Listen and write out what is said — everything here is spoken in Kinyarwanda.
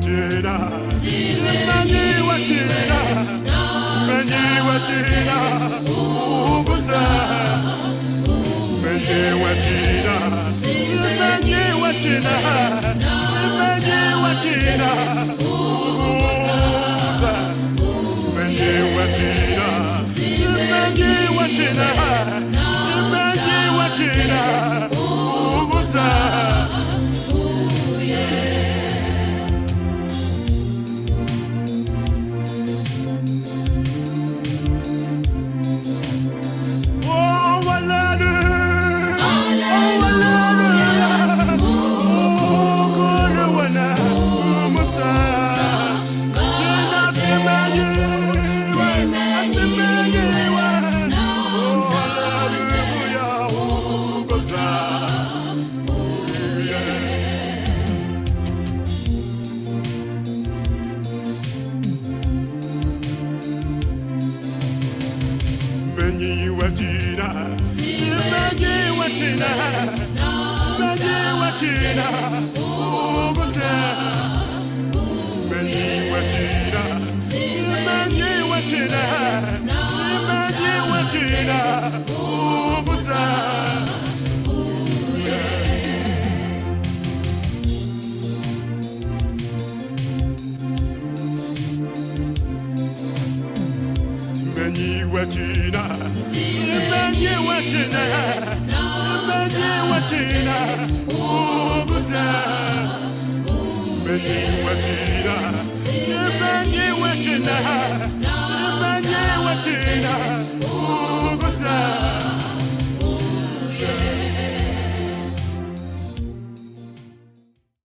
watina, simenyi watina, simenyi watina, uguza. Simenyi watina, simenyi watina, simenyi watina, uguza. Simenyi watina, simenyi watina, simenyi watina, uguza. Simenyi watina, simenyi watina, simenyi watina, uguza. Simenyi watina, simenyi watina, simenyi watina, uguza. Simenyi watina, simenyi watina, simenyi watina, uguza. Simenyi watina, simenyi watina, simenyi watina.